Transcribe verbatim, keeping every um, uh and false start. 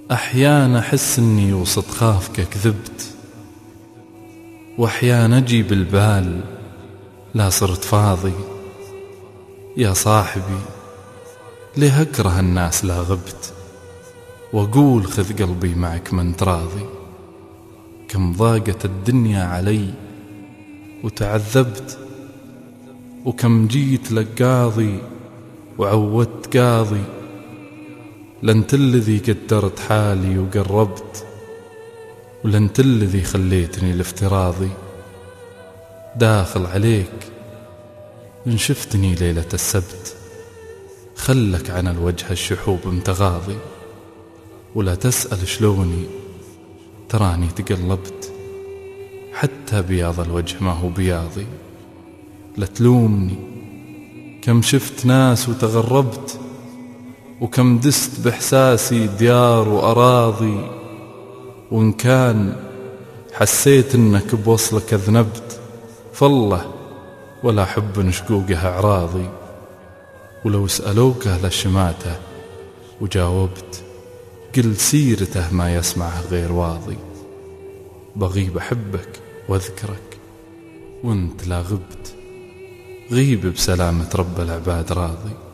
أحيان أحس أني وسط خافك كذبت، وأحيان أجي بالبال لا صرت فاضي. يا صاحبي ليه أكره الناس لا غبت، وأقول خذ قلبي معك من تراضي. كم ضاقت الدنيا علي وتعذبت، وكم جيت لك قاضي وعودت قاضي. لنت الذي قدرت حالي وقربت، ولنت الذي خليتني لافتراضي. داخل عليك إن شفتني ليلة السبت، خلك عن الوجه الشحوب متغاضي. ولا تسأل شلوني تراني تقلبت، حتى بياض الوجه ما هو بياضي. لا تلومني كم شفت ناس وتغربت، وكم دست بإحساسي ديار وأراضي. وإن كان حسيت إنك بوصلك أذنبت، فالله ولا حب نشقوقها أعراضي. ولو سألوك أهل الشماتة وجاوبت، قل سيرته ما يسمعه غير واضي. بغيب أحبك واذكرك وانت لا غبت، غيب بسلامة رب العباد راضي.